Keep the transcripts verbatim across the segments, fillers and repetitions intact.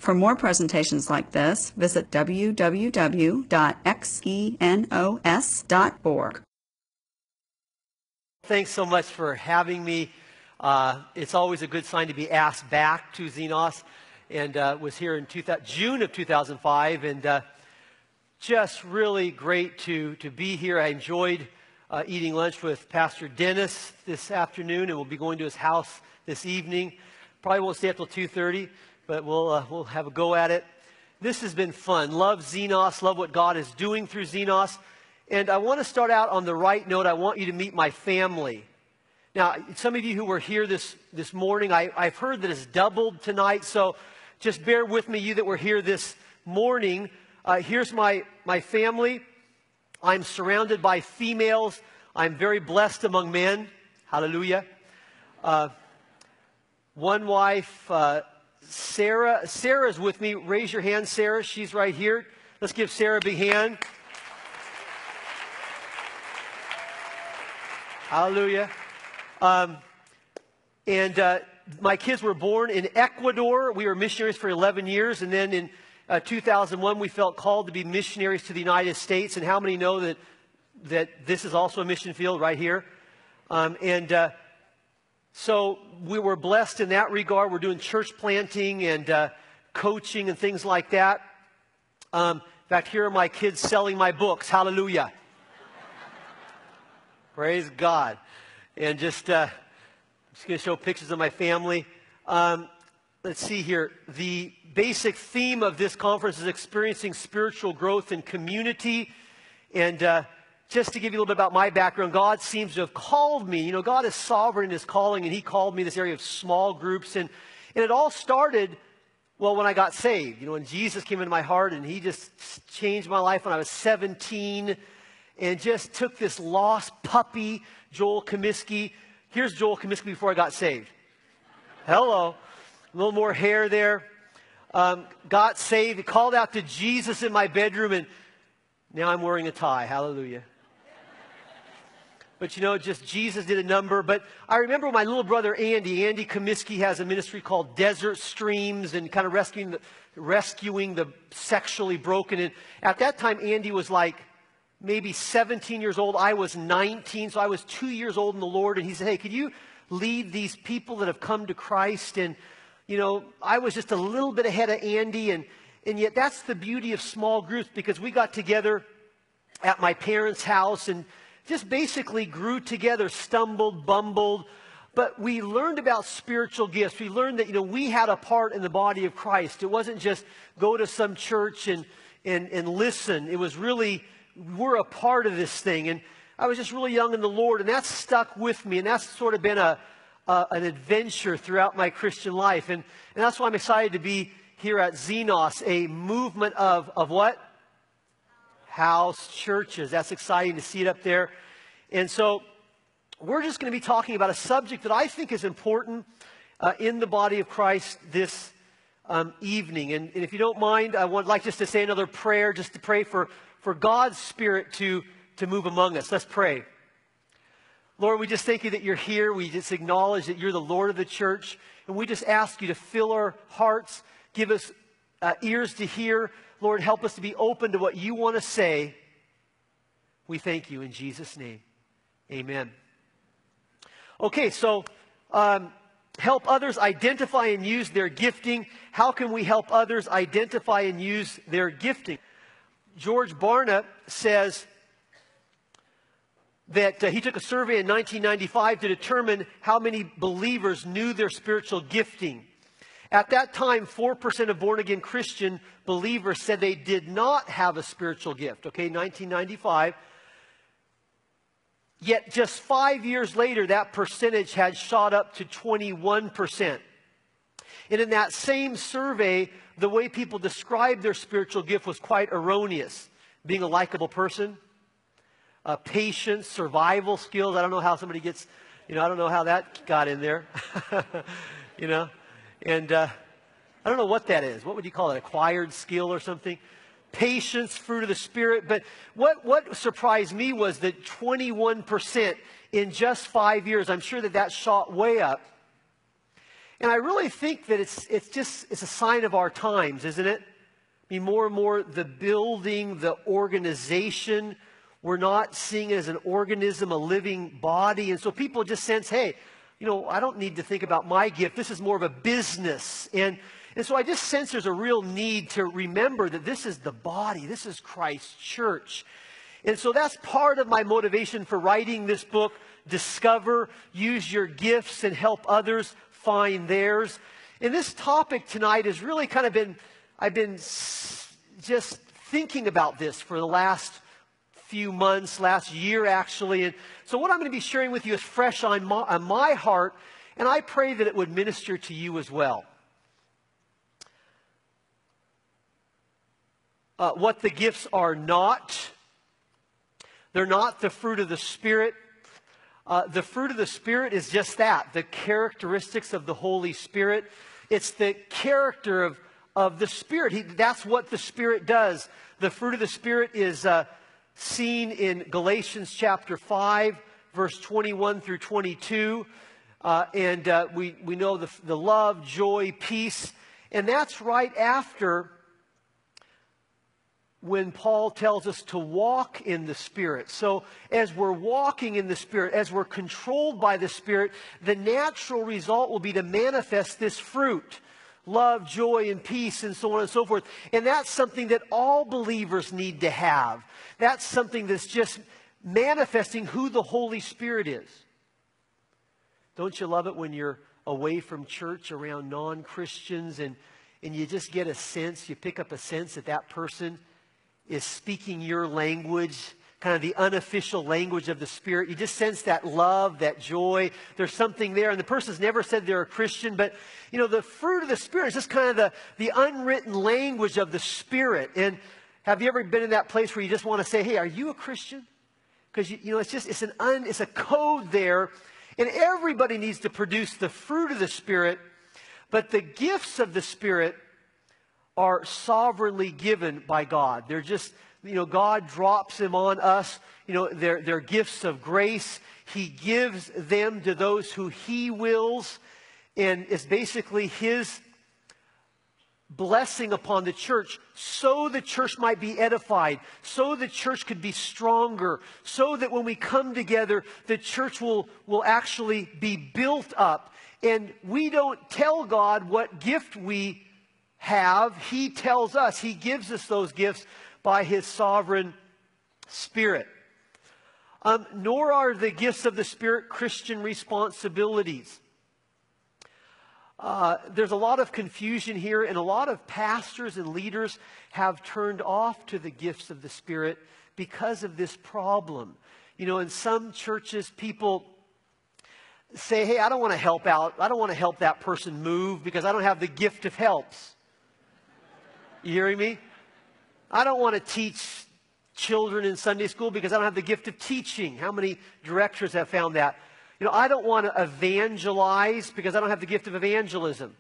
For more presentations like this, visit w w w dot xenos dot org. Thanks so much for having me. Uh, it's always a good sign to be asked back to Xenos, and uh, was here in two thousand, June of two thousand five, and uh, just really great to, to be here. I enjoyed uh, eating lunch with Pastor Dennis this afternoon, and we'll be going to his house this evening. Probably won't stay up till two thirty, but we'll, uh, we'll have a go at it. This has been fun. Love Xenos, love what God is doing through Xenos. And I want to start out on the right note. I want you to meet my family. Now, some of you who were here this, this morning, I, I've heard that it's doubled tonight, so just bear with me, you that were here this morning. Uh, here's my, my family. I'm surrounded by females. I'm very blessed among men. Hallelujah. Uh, one wife, uh, Sarah. Sarah's with me. Raise your hand, Sarah. She's right here. Let's give Sarah a big hand. Hallelujah. Um, and uh, my kids were born in Ecuador. We were missionaries for eleven years. And then in uh, two thousand one, we felt called to be missionaries to the United States. And how many know that, that this is also a mission field right here? Um, and uh, so we were blessed in that regard. We're doing church planting and uh, coaching and things like that. Um, in fact, here are my kids selling my books. Hallelujah. Praise God. And just, uh, I'm just going to show pictures of my family. Um, let's see here. The basic theme of this conference is experiencing spiritual growth in community. And uh, just to give you a little bit about my background, God seems to have called me. You know, God is sovereign in His calling, and He called me this area of small groups. And, and it all started, well, when I got saved. You know, when Jesus came into my heart, and He just changed my life when I was seventeen. And just took this lost puppy, Joel Comiskey. Here's Joel Comiskey before I got saved. Hello. A little more hair there. Um, got saved. Called out to Jesus in my bedroom. And now I'm wearing a tie. Hallelujah. But you know, just Jesus did a number. But I remember my little brother Andy. Andy Comiskey has a ministry called Desert Streams. And kind of rescuing the, rescuing the sexually broken. And at that time, Andy was like, maybe seventeen years old. I was nineteen, so I was two years old in the Lord. And he said, hey, could you lead these people that have come to Christ? And, you know, I was just a little bit ahead of Andy. And, and yet that's the beauty of small groups, because we got together at my parents' house and just basically grew together, stumbled, bumbled. But we learned about spiritual gifts. We learned that, you know, we had a part in the body of Christ. It wasn't just go to some church and, and, and listen. It was really, we're a part of this thing. And I was just really young in the Lord, and that's stuck with me. And that's sort of been a, a an adventure throughout my Christian life. And, and that's why I'm excited to be here at Xenos, a movement of, of what? House churches. That's exciting to see it up there. And so we're just going to be talking about a subject that I think is important uh, in the body of Christ this um, evening. And, and if you don't mind, I would like just to say another prayer, just to pray for for God's Spirit to, to move among us. Let's pray. Lord, we just thank you that you're here. We just acknowledge that you're the Lord of the church. And we just ask you to fill our hearts, give us uh, ears to hear. Lord, help us to be open to what you want to say. We thank you in Jesus' name. Amen. Okay, so um, help others identify and use their gifting. How can we help others identify and use their gifting? George Barna says that uh, he took a survey in nineteen ninety-five to determine how many believers knew their spiritual gifting. At that time, four percent of born-again Christian believers said they did not have a spiritual gift. Okay, nineteen ninety-five. Yet just five years later, that percentage had shot up to twenty-one percent. And in that same survey, the way people described their spiritual gift was quite erroneous. Being a likable person, uh, patience, survival skills. I don't know how somebody gets, you know, I don't know how that got in there. you know, and uh, I don't know what that is. What would you call it? Acquired skill or something? Patience, fruit of the Spirit. But what, what surprised me was that twenty-one percent in just five years, I'm sure that that shot way up. And I really think that it's, it's just, it's a sign of our times, isn't it? I mean, more and more the building, the organization, we're not seeing it as an organism, a living body. And so people just sense, hey, you know, I don't need to think about my gift. This is more of a business. And, and so I just sense there's a real need to remember that this is the body. This is Christ's church. And so that's part of my motivation for writing this book, Discover, Use Your Gifts and Help Others Find Theirs. And this topic tonight has really kind of been, I've been just thinking about this for the last few months, last year actually. And so what I'm going to be sharing with you is fresh on my, on my heart, and I pray that it would minister to you as well. Uh, what the gifts are not. They're not the fruit of the Spirit. Uh, the fruit of the Spirit is just that, the characteristics of the Holy Spirit. It's the character of, of the Spirit. He, that's what the Spirit does. The fruit of the Spirit is uh, seen in Galatians chapter five, verse twenty-one through twenty-two. Uh, and uh, we, we know the, the love, joy, peace. And that's right after when Paul tells us to walk in the Spirit. So as we're walking in the Spirit, as we're controlled by the Spirit, the natural result will be to manifest this fruit. Love, joy, and peace, and so on and so forth. And that's something that all believers need to have. That's something that's just manifesting who the Holy Spirit is. Don't you love it when you're away from church around non-Christians and, and you just get a sense, you pick up a sense that that person is speaking your language, kind of the unofficial language of the Spirit. You just sense that love, that joy. There's something there. And the person's never said they're a Christian, but, you know, the fruit of the Spirit is just kind of the, the unwritten language of the Spirit. And have you ever been in that place where you just want to say, hey, are you a Christian? Because, you, you know, it's just, it's an un, it's a code there. And everybody needs to produce the fruit of the Spirit. But the gifts of the Spirit are sovereignly given by God. They're just, you know, God drops them on us. You know, they're, they're gifts of grace. He gives them to those who He wills. And it's basically His blessing upon the church so the church might be edified, so the church could be stronger, so that when we come together, the church will, will actually be built up. And we don't tell God what gift we have. He tells us. He gives us those gifts by His sovereign Spirit. Um, nor are the gifts of the Spirit Christian responsibilities. Uh, there's a lot of confusion here, and a lot of pastors and leaders have turned off to the gifts of the Spirit because of this problem. You know, in some churches, people say, hey, I don't want to help out. I don't want to help that person move because I don't have the gift of helps. You hearing me? I don't want to teach children in Sunday school because I don't have the gift of teaching. How many directors have found that? You know, I don't want to evangelize because I don't have the gift of evangelism.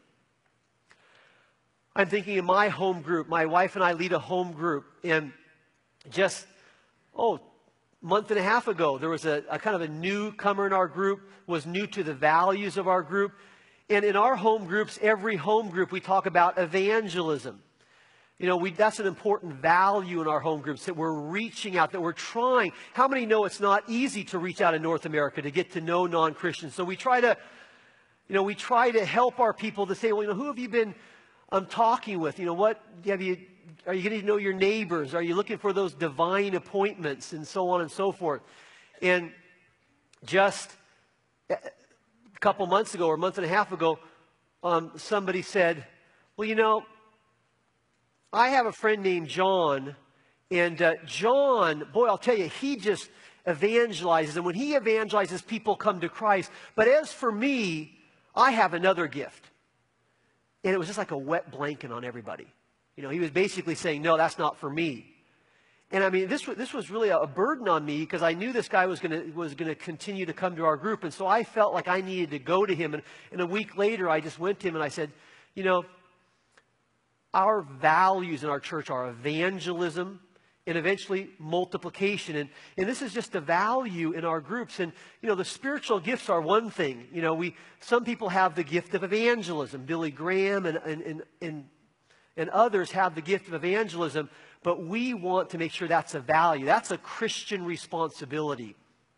I'm thinking in my home group. My wife and I lead a home group. And just, oh, a month and a half ago, there was a, a kind of a newcomer in our group, was new to the values of our group. And in our home groups, every home group, we talk about evangelism. You know, we, that's an important value in our home groups, that we're reaching out, that we're trying. How many know it's not easy to reach out in North America to get to know non-Christians? So we try to, you know, we try to help our people to say, well, you know, who have you been um, talking with? You know, what have you, are you getting to know your neighbors? Are you looking for those divine appointments and so on and so forth? And just a couple months ago or a month and a half ago, um, somebody said, well, you know, I have a friend named John, and uh, John, boy, I'll tell you, he just evangelizes, and when he evangelizes, people come to Christ. But as for me, I have another gift. And it was just like a wet blanket on everybody. You know, he was basically saying, no, that's not for me. And I mean, this, this was really a burden on me because I knew this guy was going to was going to continue to come to our group. And so I felt like I needed to go to him. And, and a week later, I just went to him and I said, you know, our values in our church are evangelism and eventually multiplication. And, and this is just a value in our groups. And, you know, the spiritual gifts are one thing. You know, we, some people have the gift of evangelism. Billy Graham and, and, and, and, and others have the gift of evangelism. But we want to make sure that's a value. That's a Christian responsibility.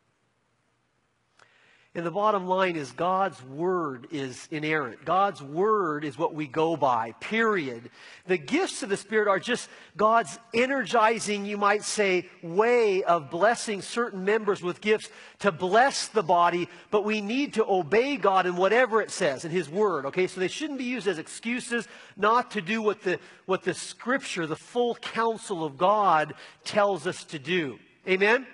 And the bottom line is God's Word is inerrant. God's Word is what we go by, period. The gifts of the Spirit are just God's energizing, you might say, way of blessing certain members with gifts to bless the body, but we need to obey God in whatever it says in His Word, okay? So they shouldn't be used as excuses not to do what the, what the Scripture, the full counsel of God tells us to do. Amen?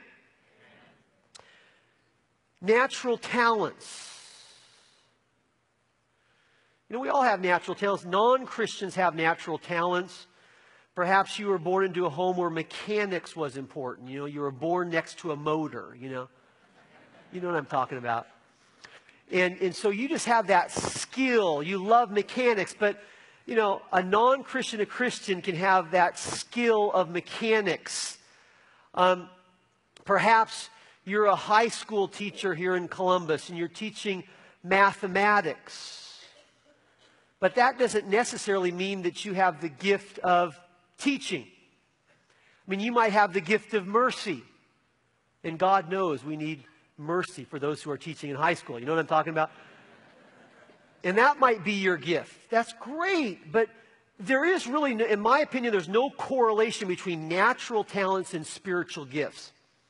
Natural talents. You know, we all have natural talents. Non-Christians have natural talents. Perhaps you were born into a home where mechanics was important. You know, you were born next to a motor, you know. You know what I'm talking about. And, and so you just have that skill. You love mechanics. But, you know, a non-Christian, a Christian can have that skill of mechanics. Um, perhaps you're a high school teacher here in Columbus and you're teaching mathematics. But that doesn't necessarily mean that you have the gift of teaching. I mean, you might have the gift of mercy. And God knows we need mercy for those who are teaching in high school. You know what I'm talking about? And that might be your gift. That's great. But there is really, in my opinion, there's no correlation between natural talents and spiritual gifts.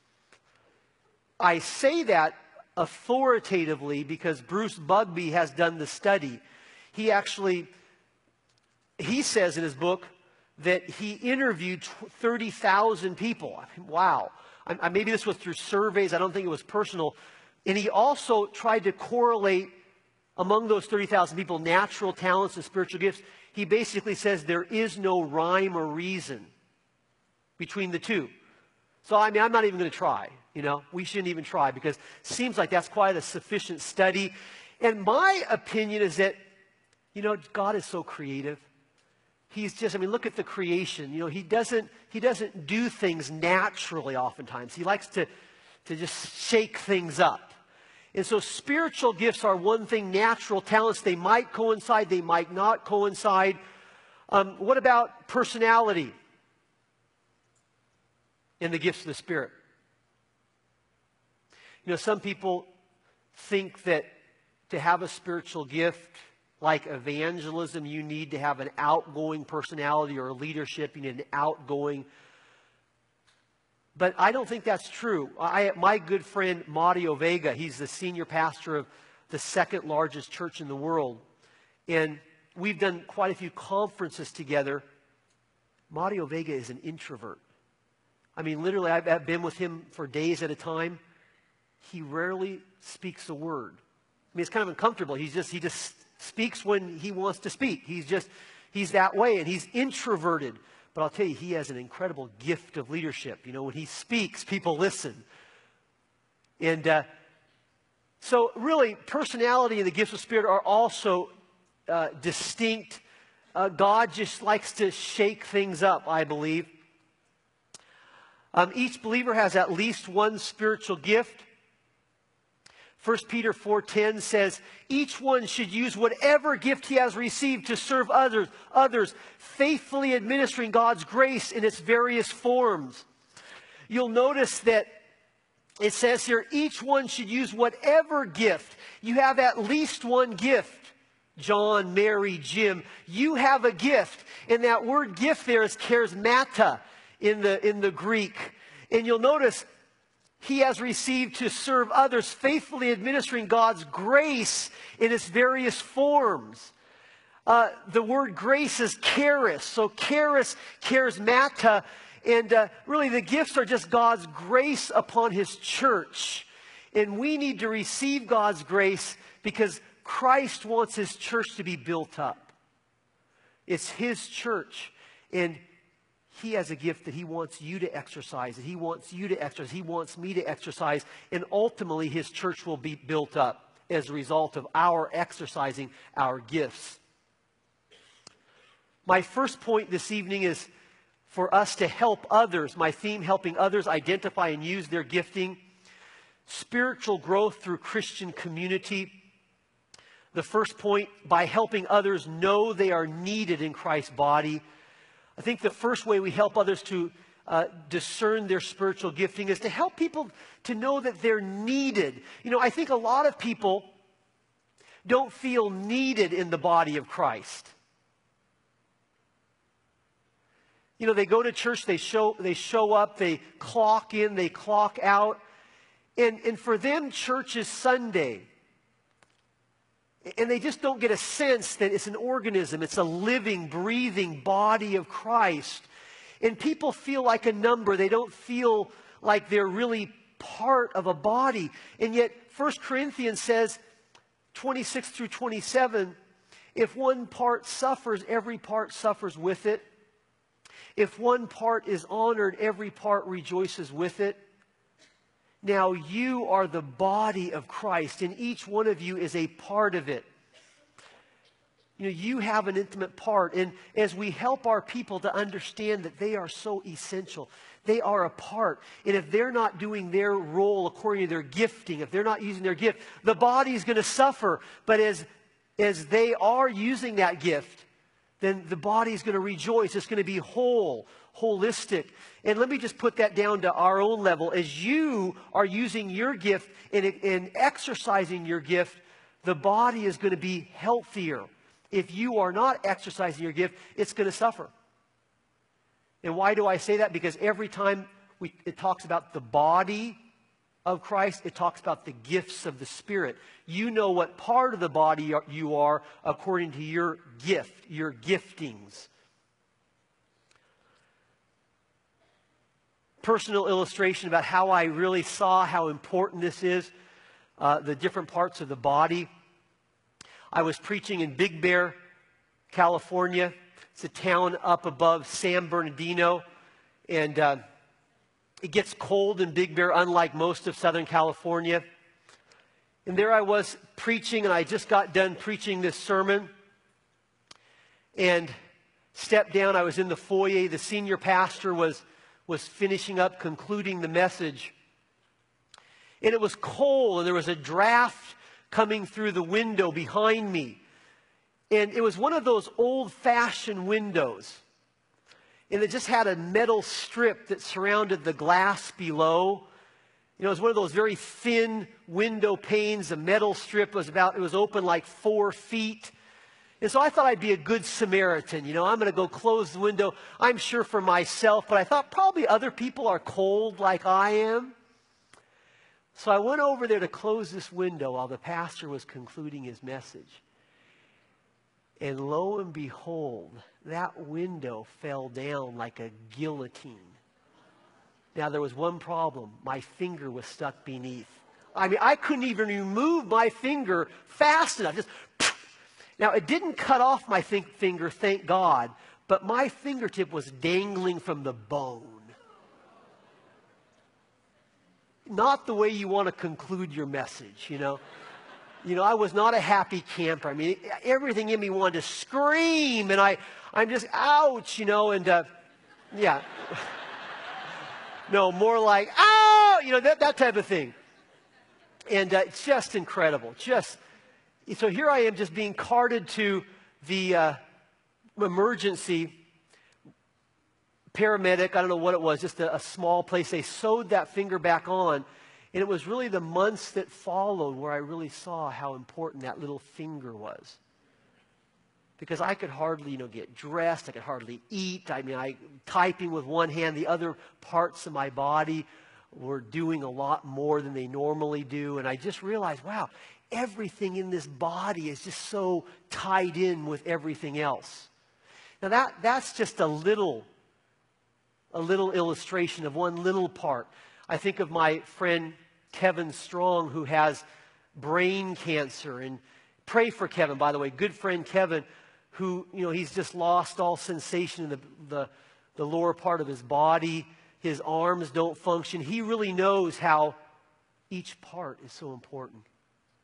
I say that authoritatively because Bruce Bugby has done the study. He actually, he says in his book that he interviewed thirty thousand people. I mean, wow. I, I, maybe this was through surveys. I don't think it was personal. And he also tried to correlate among those thirty thousand people natural talents and spiritual gifts. He basically says there is no rhyme or reason between the two. So, I mean, I'm not even going to try. You know, we shouldn't even try because it seems like that's quite a sufficient study. And my opinion is that, you know, God is so creative. He's just, I mean, look at the creation. You know, he doesn't, he doesn't do things naturally oftentimes. He likes to, to just shake things up. And so spiritual gifts are one thing. Natural talents, they might coincide, they might not coincide. Um, what about personality in the gifts of the Spirit? You know, some people think that to have a spiritual gift like evangelism, you need to have an outgoing personality or leadership. You need an outgoing. But I don't think that's true. I, my good friend Mario Vega, he's the senior pastor of the second largest church in the world. And we've done quite a few conferences together. Mario Vega is an introvert. I mean, literally, I've, I've been with him for days at a time. He rarely speaks a word. I mean, it's kind of uncomfortable. He's just, he just speaks when he wants to speak. He's just, he's that way, and he's introverted. But I'll tell you, he has an incredible gift of leadership. You know, when he speaks, people listen. And uh, so really, personality and the gifts of Spirit are also uh, distinct. Uh, God just likes to shake things up, I believe. Um, each believer has at least one spiritual gift. First Peter four ten says, each one should use whatever gift he has received to serve others, others, faithfully administering God's grace in its various forms. You'll notice that it says here, each one should use whatever gift. You have at least one gift. John, Mary, Jim, you have a gift. And that word gift there is charismata in the, in the Greek. And you'll notice, he has received to serve others, faithfully administering God's grace in its various forms. Uh, the word grace is charis. So charis, charismata, and uh, really the gifts are just God's grace upon His church. And we need to receive God's grace because Christ wants His church to be built up. It's His church. And He has a gift that He wants you to exercise, that He wants you to exercise, He wants me to exercise, and ultimately His church will be built up as a result of our exercising our gifts. My first point this evening is for us to help others. My theme, helping others identify and use their gifting. Spiritual growth through Christian community. The first point, by helping others know they are needed in Christ's body. I think the first way we help others to uh, discern their spiritual gifting is to help people to know that they're needed. You know, I think a lot of people don't feel needed in the body of Christ. You know, they go to church, they show, they show up, they clock in, they clock out. And, and for them, church is Sunday. And they just don't get a sense that it's an organism. It's a living, breathing body of Christ. And people feel like a number. They don't feel like they're really part of a body. And yet, First Corinthians says, twenty-six through twenty-seven, if one part suffers, every part suffers with it. If one part is honored, every part rejoices with it. Now you are the body of Christ, and each one of you is a part of it. You know, you have an intimate part, and as we help our people to understand that they are so essential, they are a part, and if they're not doing their role according to their gifting, if they're not using their gift, the body is going to suffer. But as, as they are using that gift, then the body is going to rejoice. It's going to be whole, holistic. And let me just put that down to our own level. As you are using your gift and, and exercising your gift, the body is going to be healthier. If you are not exercising your gift, it's going to suffer. And why do I say that? Because every time we, it talks about the body of Christ, it talks about the gifts of the Spirit. You know what part of the body you are according to your gift, your giftings. Personal illustration about how I really saw how important this is, uh, the different parts of the body. I was preaching in Big Bear, California. It's a town up above San Bernardino, and uh, it gets cold in Big Bear, unlike most of Southern California. And there I was preaching, and I just got done preaching this sermon. And stepped down, I was in the foyer. The senior pastor was, was finishing up, concluding the message. And it was cold, and there was a draft coming through the window behind me. And it was one of those old-fashioned windows. And it just had a metal strip that surrounded the glass below. You know, it was one of those very thin window panes. The metal strip was about, it was open like four feet. And so I thought I'd be a good Samaritan. You know, I'm going to go close the window. I'm sure for myself, but I thought probably other people are cold like I am. So I went over there to close this window while the pastor was concluding his message. And lo and behold, that window fell down like a guillotine. Now, there was one problem. My finger was stuck beneath. I mean, I couldn't even remove my finger fast enough. Just, now, it didn't cut off my th- finger, thank God, but my fingertip was dangling from the bone. Not the way you want to conclude your message, you know. You know, I was not a happy camper. I mean, everything in me wanted to scream, and I, I'm just, ouch, you know, and, uh, yeah. No, more like, ow, you know, that, that type of thing. And uh, it's just incredible. Just, so here I am just being carted to the uh, emergency paramedic. I don't know what it was, just a, a small place. They sewed that finger back on. And it was really the months that followed where I really saw how important that little finger was. Because I could hardly, you know, get dressed. I could hardly eat. I mean, I typing with one hand. The other parts of my body were doing a lot more than they normally do. And I just realized, wow, everything in this body is just so tied in with everything else. Now, that, that's just a little, a little illustration of one little part. I think of my friend Kevin Strong, who has brain cancer. And pray for Kevin, by the way. Good friend Kevin, who, you know, he's just lost all sensation in the, the, the lower part of his body. His arms don't function. He really knows how each part is so important.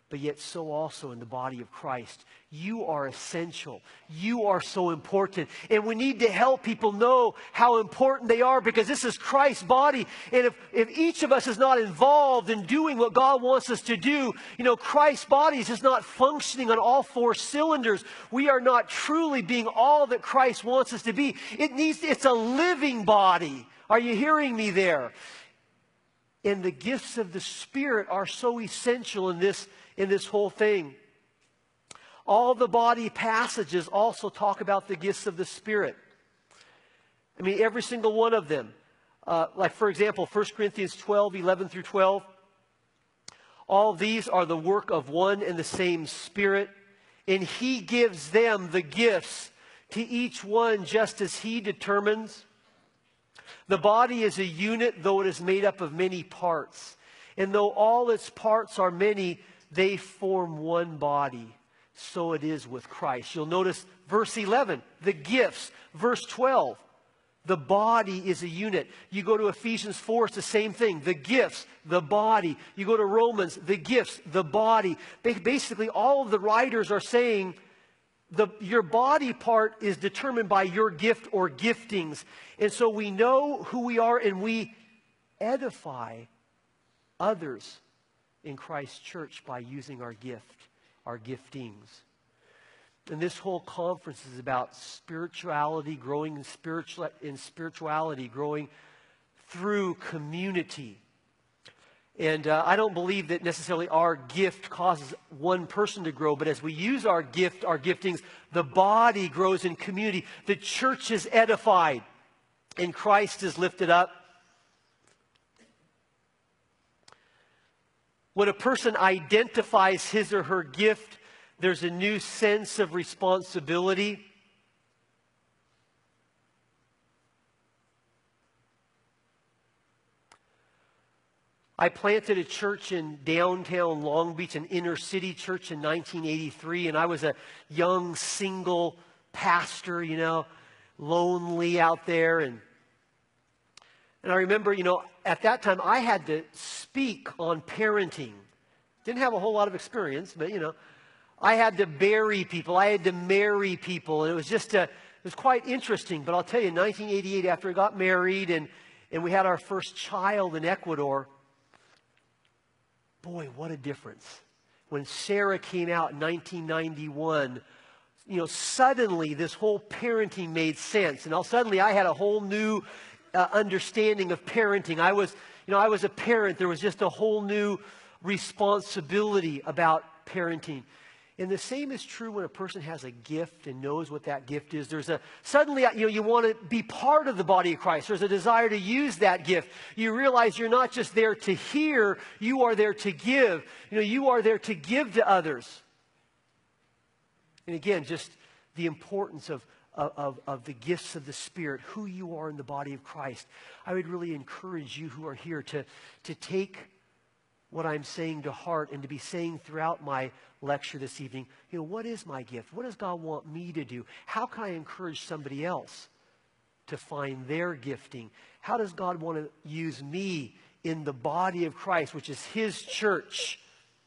but yet so also in the body of Christ. You are essential. You are so important. And we need to help people know how important they are, because this is Christ's body. And if, if each of us is not involved in doing what God wants us to do, you know, Christ's body is just not functioning on all four cylinders. We are not truly being all that Christ wants us to be. It needs, it's a living body. Are you hearing me there? And the gifts of the Spirit are so essential in this, in this whole thing. All the body passages also talk about the gifts of the Spirit. I mean, every single one of them. Uh, like, for example, First Corinthians twelve, eleven through twelve. All these are the work of one and the same Spirit, and He gives them the gifts to each one just as He determines. The body is a unit, though it is made up of many parts. And though all its parts are many, they form one body. So it is with Christ. You'll notice verse eleven, the gifts. Verse twelve, the body is a unit. You go to Ephesians four, it's the same thing. The gifts, the body. You go to Romans, the gifts, the body. Basically, all of the writers are saying the, your body part is determined by your gift or giftings. And so we know who we are, and we edify others in Christ's church by using our gift, our giftings. And this whole conference is about spirituality, growing in, spiritual, in spirituality, growing through community. And uh, I don't believe that necessarily our gift causes one person to grow, but as we use our gift, our giftings, the body grows in community. The church is edified, and Christ is lifted up. When a person identifies his or her gift, there's a new sense of responsibility. I planted a church in downtown Long Beach, an inner city church in nineteen eighty-three, and I was a young single pastor, you know, lonely out there. And, and I remember, you know, at that time I had to speak on parenting. Didn't have a whole lot of experience, but, you know, I had to bury people. I had to marry people. And it was just, a, it was quite interesting. But I'll tell you, in nineteen eighty-eight, after I got married and, and we had our first child in Ecuador, boy, what a difference. When Sarah came out in nineteen ninety-one, you know, suddenly this whole parenting made sense. And all suddenly I had a whole new uh, understanding of parenting. I was, you know, I was a parent. There was just a whole new responsibility about parenting. And the same is true when a person has a gift and knows what that gift is. There's a, suddenly, you know, you want to be part of the body of Christ. There's a desire to use that gift. You realize you're not just there to hear, you are there to give. You know, you are there to give to others. And again, just the importance of, of, of the gifts of the Spirit, who you are in the body of Christ. I would really encourage you who are here to, to take what I'm saying to heart and to be saying throughout my lecture this evening, you know, what is my gift? What does God want me to do? How can I encourage somebody else to find their gifting? How does God want to use me in the body of Christ, which is His church?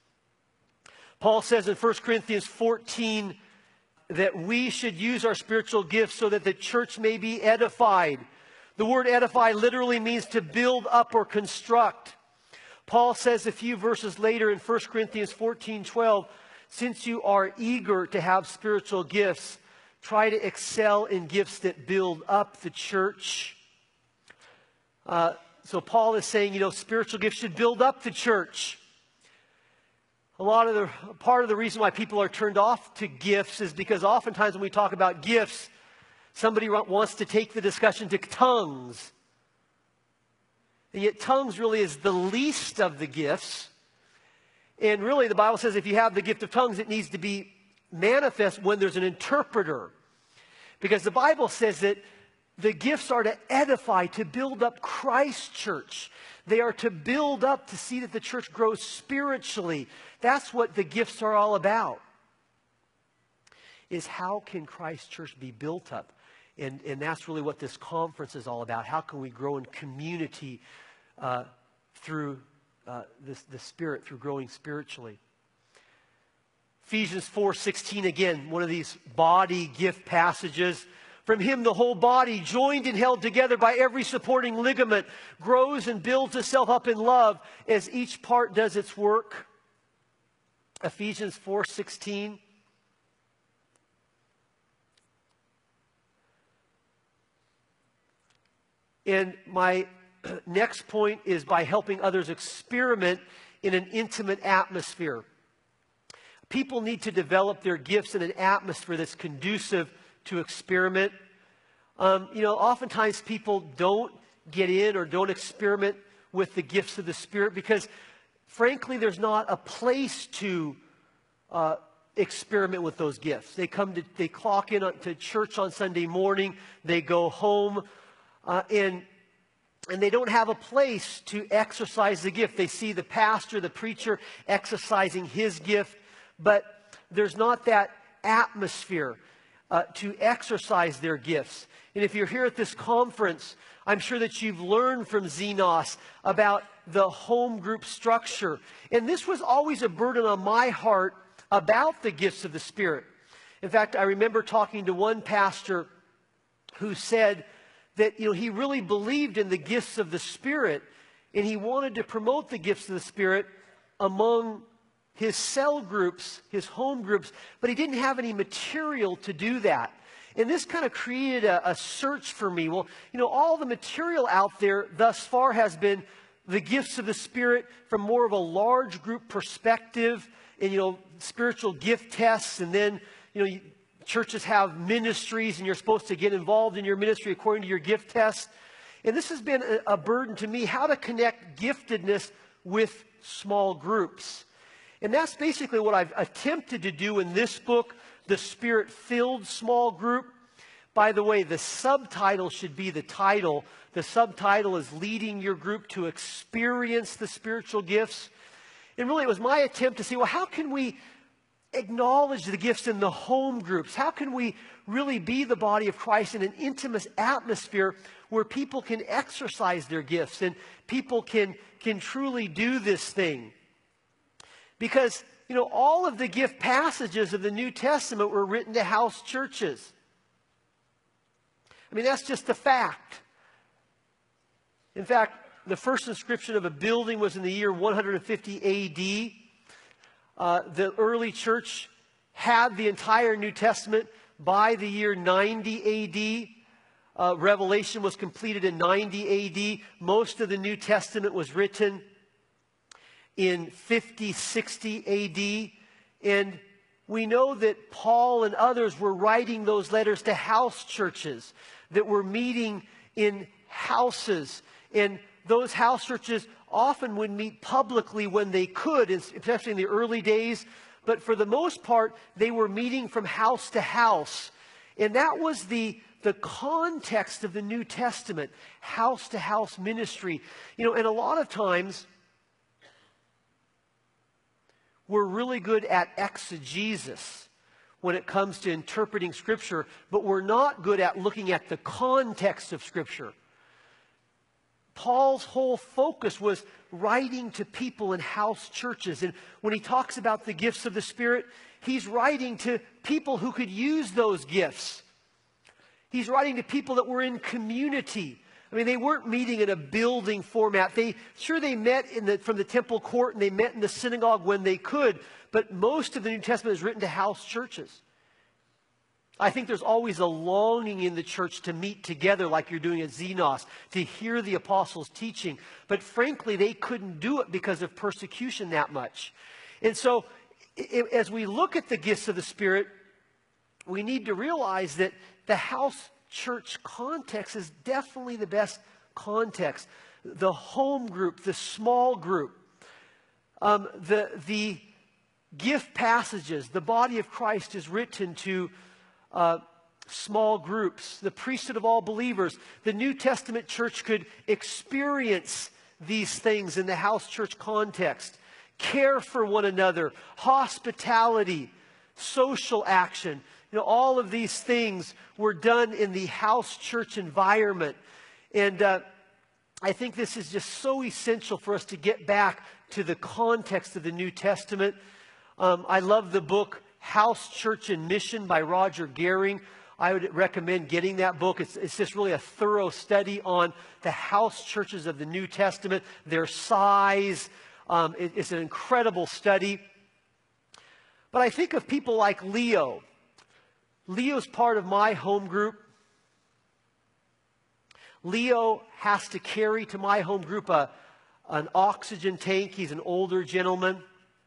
Paul says in First Corinthians fourteen that we should use our spiritual gifts so that the church may be edified. The word edify literally means to build up or construct. Paul says a few verses later in First Corinthians fourteen twelve, since you are eager to have spiritual gifts, try to excel in gifts that build up the church. Uh, so Paul is saying, you know, spiritual gifts should build up the church. A lot of the, part of the reason why people are turned off to gifts is because oftentimes when we talk about gifts, somebody wants to take the discussion to tongues. And yet tongues really is the least of the gifts. And really the Bible says if you have the gift of tongues, it needs to be manifest when there's an interpreter. Because the Bible says that the gifts are to edify, to build up Christ's church. They are to build up to see that the church grows spiritually. That's what the gifts are all about. Is how can Christ's church be built up? And, and that's really what this conference is all about. How can we grow in community uh, through uh, this, the Spirit, through growing spiritually? Ephesians four sixteen, again, one of these body gift passages. From him, the whole body, joined and held together by every supporting ligament, grows and builds itself up in love as each part does its work. Ephesians four sixteen. And my next point is by helping others experiment in an intimate atmosphere. People need to develop their gifts in an atmosphere that's conducive to experiment. Um, you know, oftentimes people don't get in or don't experiment with the gifts of the Spirit because, frankly, there's not a place to uh, experiment with those gifts. They come to, they clock in to church on Sunday morning, they go home, uh, and and they don't have a place to exercise the gift. They see the pastor, the preacher, exercising his gift, but there's not that atmosphere Uh, to exercise their gifts. And if you're here at this conference, I'm sure that you've learned from Zenos about the home group structure. And this was always a burden on my heart about the gifts of the Spirit. In fact, I remember talking to one pastor who said that, you know, he really believed in the gifts of the Spirit, and he wanted to promote the gifts of the Spirit among his cell groups, his home groups, but he didn't have any material to do that. And this kind of created a, a search for me. Well, you know, all the material out there thus far has been the gifts of the Spirit from more of a large group perspective, and, you know, spiritual gift tests, and then, you know, churches have ministries, and you're supposed to get involved in your ministry according to your gift test. And this has been a, a burden to me, how to connect giftedness with small groups. And that's basically what I've attempted to do in this book, The Spirit-Filled Small Group. By the way, the subtitle should be the title. The subtitle is Leading Your Group to Experience the Spiritual Gifts. And really, it was my attempt to see, well, how can we acknowledge the gifts in the home groups? How can we really be the body of Christ in an intimate atmosphere where people can exercise their gifts and people can, can truly do this thing? Because, you know, all of the gift passages of the New Testament were written to house churches. I mean, that's just a fact. In fact, the first inscription of a building was in the year one hundred fifty A D. Uh, the early church had the entire New Testament by the year ninety A D. Uh, Revelation was completed in ninety A D. Most of the New Testament was written in fifty, sixty A D, and we know that Paul and others were writing those letters to house churches that were meeting in houses, and those house churches often would meet publicly when they could, especially in the early days, but for the most part, they were meeting from house to house, and that was the the context of the New Testament, house-to-house ministry. You know, and a lot of times, we're really good at exegesis when it comes to interpreting Scripture, but we're not good at looking at the context of Scripture. Paul's whole focus was writing to people in house churches. And when he talks about the gifts of the Spirit, he's writing to people who could use those gifts. He's writing to people that were in community. I mean, they weren't meeting in a building format. They, sure, they met in the, from the temple court, and they met in the synagogue when they could, but most of the New Testament is written to house churches. I think there's always a longing in the church to meet together like you're doing at Zenos, to hear the apostles' teaching. But frankly, they couldn't do it because of persecution that much. And so, it, as we look at the gifts of the Spirit, we need to realize that the house church context is definitely the best context. The home group, the small group, um, the, the gift passages, the body of Christ is written to uh, small groups, the priesthood of all believers. The New Testament church could experience these things in the house church context. Care for one another, hospitality, social action. You know, all of these things were done in the house church environment. And uh, I think this is just so essential for us to get back to the context of the New Testament. Um, I love the book House, Church, and Mission by Roger Gehring. I would recommend getting that book. It's, it's just really a thorough study on the house churches of the New Testament, their size. Um, it, it's an incredible study. But I think of people like Leo. Leo's part of my home group. Leo has to carry to my home group a, an oxygen tank. He's an older gentleman.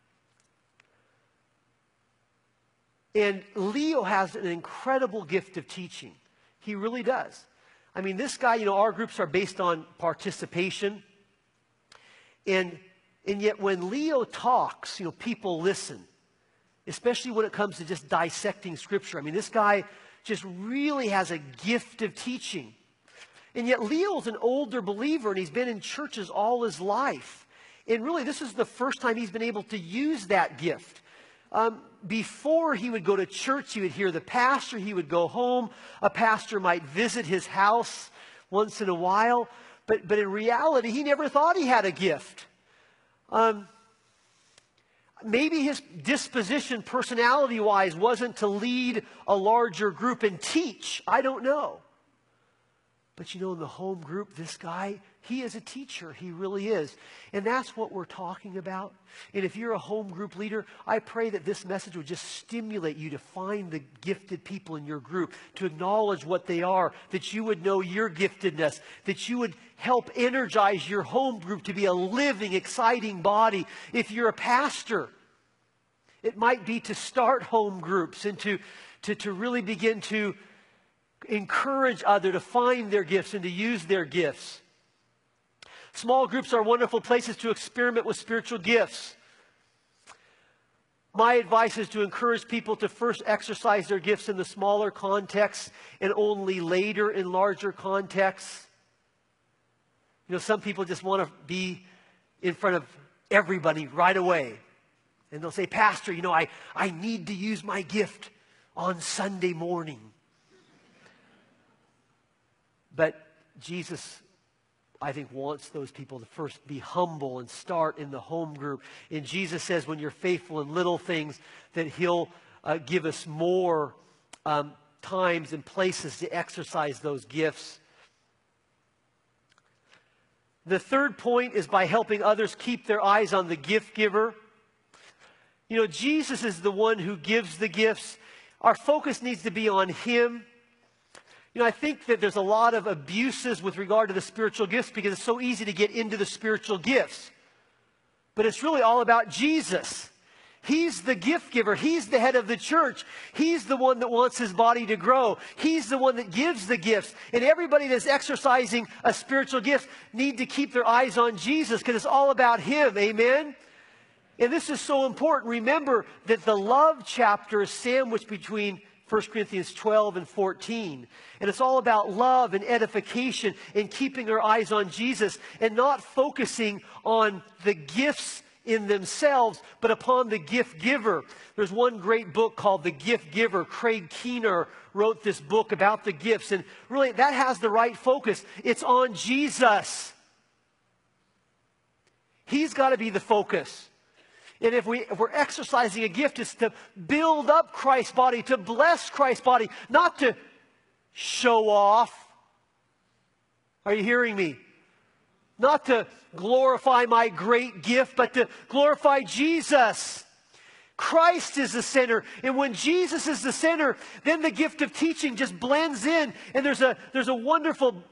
And Leo has an incredible gift of teaching. He really does. I mean, this guy, you know, our groups are based on participation. And, and yet when Leo talks, you know, people listen. Especially when it comes to just dissecting Scripture. I mean, this guy just really has a gift of teaching. And yet Leo's an older believer, and he's been in churches all his life. And really, this is the first time he's been able to use that gift. Um, before he would go to church, he would hear the pastor, he would go home. A pastor might visit his house once in a while. But, but in reality, he never thought he had a gift. Um, maybe his disposition, personality-wise, wasn't to lead a larger group and teach. I don't know. But you know, in the home group, this guy, he is a teacher. He really is. And that's what we're talking about. And if you're a home group leader, I pray that this message would just stimulate you to find the gifted people in your group, to acknowledge what they are, that you would know your giftedness, that you would help energize your home group to be a living, exciting body. If you're a pastor, it might be to start home groups and to, to, to really begin to encourage others to find their gifts and to use their gifts. Small groups are wonderful places to experiment with spiritual gifts. My advice is to encourage people to first exercise their gifts in the smaller contexts and only later in larger contexts. You know, some people just want to be in front of everybody right away. And they'll say, Pastor, you know, I, I need to use my gift on Sunday morning. But Jesus, I think, wants those people to first be humble and start in the home group. And Jesus says when you're faithful in little things, that He'll uh, give us more um, times and places to exercise those gifts. The third point is by helping others keep their eyes on the gift giver. You know, Jesus is the one who gives the gifts. Our focus needs to be on Him. You know, I think that there's a lot of abuses with regard to the spiritual gifts because it's so easy to get into the spiritual gifts. But it's really all about Jesus. He's the gift giver. He's the head of the church. He's the one that wants His body to grow. He's the one that gives the gifts. And everybody that's exercising a spiritual gift need to keep their eyes on Jesus because it's all about Him. Amen? And this is so important. Remember that the love chapter is sandwiched between First Corinthians twelve and fourteen. And it's all about love and edification and keeping our eyes on Jesus and not focusing on the gifts in themselves, but upon the gift giver. There's one great book called The Gift Giver. Craig Keener wrote this book about the gifts. And really, that has the right focus. It's on Jesus. He's got to be the focus. And if, we, if we're exercising a gift, it's to build up Christ's body, to bless Christ's body, not to show off. Are you hearing me? Not to glorify my great gift, but to glorify Jesus. Christ is the center. And when Jesus is the center, then the gift of teaching just blends in. And there's a, there's a wonderful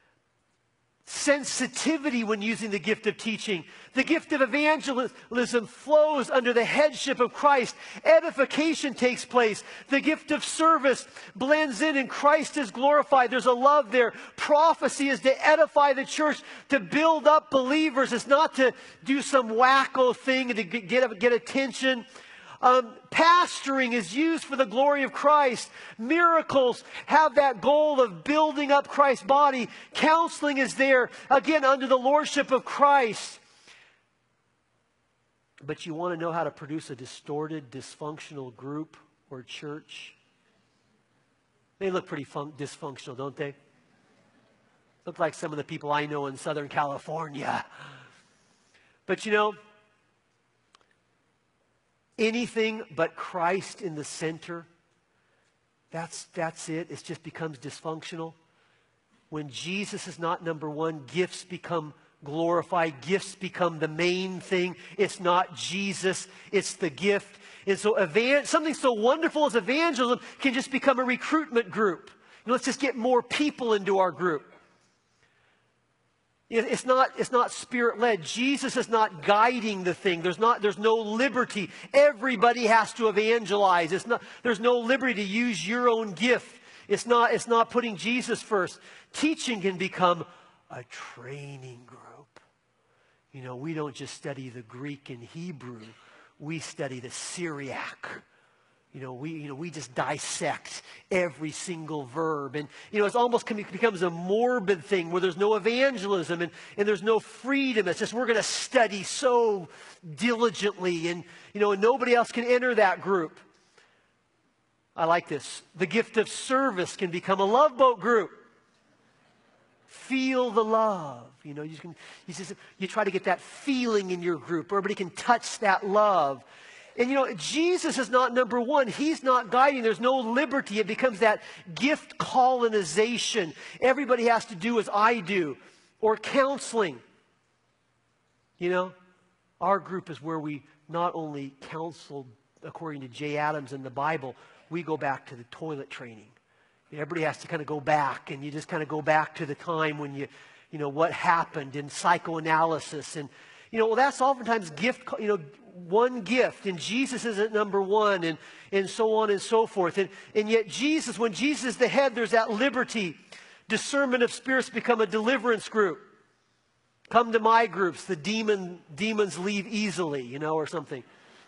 sensitivity when using the gift of teaching. The gift of evangelism flows under the headship of Christ. Edification takes place. The gift of service blends in and Christ is glorified. There's a love there. Prophecy is to edify the church, to build up believers. It's not to do some wacko thing and to get, get attention. Um, pastoring is used for the glory of Christ. Miracles have that goal of building up Christ's body. Counseling is there, again, under the lordship of Christ. But you want to know how to produce a distorted, dysfunctional group or church? They look pretty fun- dysfunctional, don't they? Look like some of the people I know in Southern California. But you know, anything but Christ in the center, that's, that's it. It just becomes dysfunctional. When Jesus is not number one, gifts become glorified. Gifts become the main thing. It's not Jesus, it's the gift. And so evan- something so wonderful as evangelism can just become a recruitment group. You know, let's just get more people into our group. It's not, it's not spirit-led. Jesus is not guiding the thing. There's, not, there's no liberty. Everybody has to evangelize. It's not, there's no liberty to use your own gift. It's not, it's not putting Jesus first. Teaching can become a training group. You know, we don't just study the Greek and Hebrew. We study the Syriac. You know, we, you know, we just dissect every single verb. And, you know, it's almost it becomes a morbid thing where there's no evangelism and, and there's no freedom. It's just we're going to study so diligently and, you know, and nobody else can enter that group. I like this. The gift of service can become a love boat group. Feel the love. You know, you, can, you, just, you try to get that feeling in your group. Everybody can touch that love. And you know, Jesus is not number one. He's not guiding. There's no liberty. It becomes that gift colonization. Everybody has to do as I do. Or counseling. You know, our group is where we not only counsel according to Jay Adams in the Bible, we go back to the toilet training. Everybody has to kind of go back, and you just kind of go back to the time when you, you know, what happened in psychoanalysis. And, you know, well, that's oftentimes gift, you know, one gift, and Jesus isn't number one, and, and so on and so forth. And, and yet Jesus, when Jesus is the head, there's that liberty. Discernment of spirits become a deliverance group. Come to my groups, the demon, demons leave easily, you know, or something.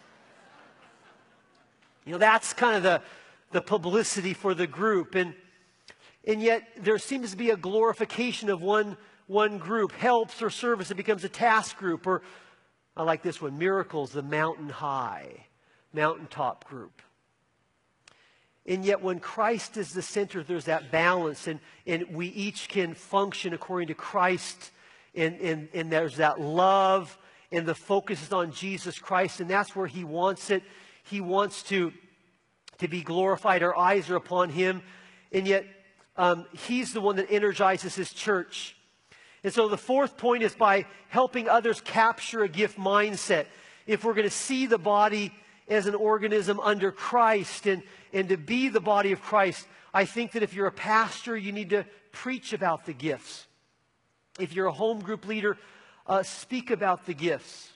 You know, that's kind of the, the publicity for the group. And, and yet there seems to be a glorification of one, one group. Helps or service, it becomes a task group. Or I like this one, miracles, the mountain high, mountaintop group. And yet when Christ is the center, there's that balance. And, and we each can function according to Christ. And, and, and there's that love. And the focus is on Jesus Christ. And that's where He wants it. He wants to, to be glorified. Our eyes are upon Him. And yet um, He's the one that energizes His church. And so the fourth point is by helping others capture a gift mindset. If we're going to see the body as an organism under Christ and, and to be the body of Christ, I think that if you're a pastor, you need to preach about the gifts. If you're a home group leader, uh, speak about the gifts.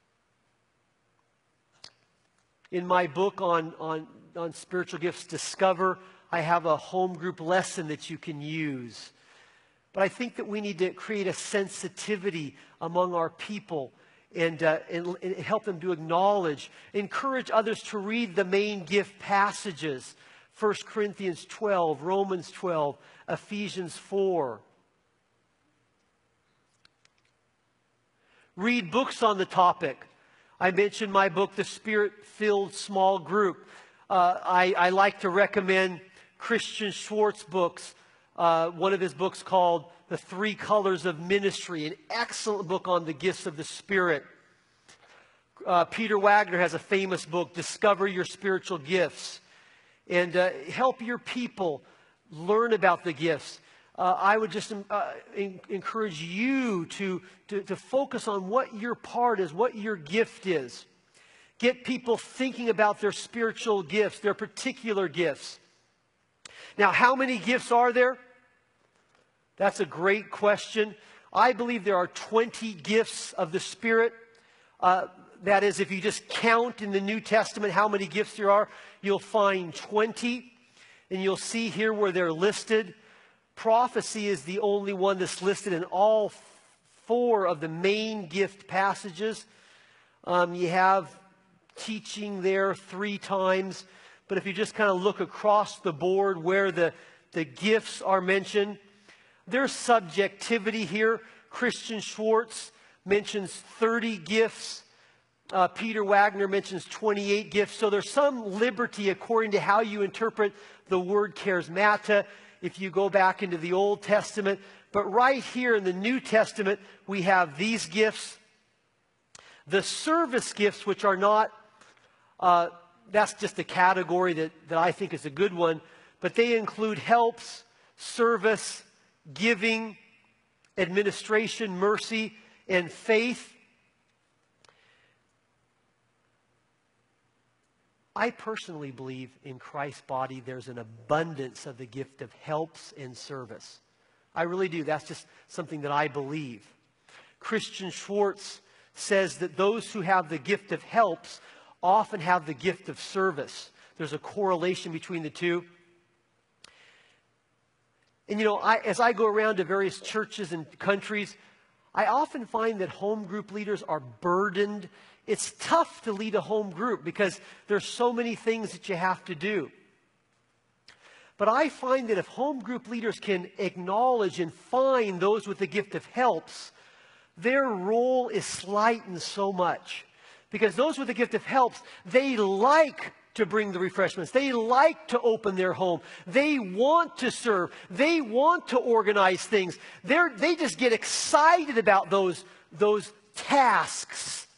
In my book on, on, on spiritual gifts, Discover, I have a home group lesson that you can use. But I think that we need to create a sensitivity among our people and, uh, and, and help them to acknowledge, encourage others to read the main gift passages. First Corinthians twelve, Romans twelve, Ephesians four. Read books on the topic. I mentioned my book, The Spirit-Filled Small Group. Uh, I, I like to recommend Christian Schwartz books. Uh, one of his books called The Three Colors of Ministry, an excellent book on the gifts of the Spirit. Uh, Peter Wagner has a famous book, Discover Your Spiritual Gifts. And uh, help your people learn about the gifts. Uh, I would just uh, in, encourage you to, to, to focus on what your part is, what your gift is. Get people thinking about their spiritual gifts, their particular gifts. Now, how many gifts are there? That's a great question. I believe there are twenty gifts of the Spirit. Uh, that is, if you just count in the New Testament how many gifts there are, you'll find twenty. And you'll see here where they're listed. Prophecy is the only one that's listed in all four of the main gift passages. Um, you have teaching there three times. But if you just kind of look across the board where the, the gifts are mentioned, there's subjectivity here. Christian Schwartz mentions thirty gifts. Uh, Peter Wagner mentions twenty-eight gifts. So there's some liberty according to how you interpret the word charismata if you go back into the Old Testament. But right here in the New Testament, we have these gifts. The service gifts, which are not Uh, that's just a category that, that I think is a good one. But they include helps, service, giving, administration, mercy, and faith. I personally believe in Christ's body there's an abundance of the gift of helps and service. I really do. That's just something that I believe. Christian Schwartz says that those who have the gift of helps often have the gift of service. There's a correlation between the two. And you know, I, as I go around to various churches and countries, I often find that home group leaders are burdened. It's tough to lead a home group because there's so many things that you have to do. But I find that if home group leaders can acknowledge and find those with the gift of helps, their role is slightened so much. Because those with the gift of helps, they like to bring the refreshments. They like to open their home. They want to serve. They want to organize things. They're, they just get excited about those, those tasks.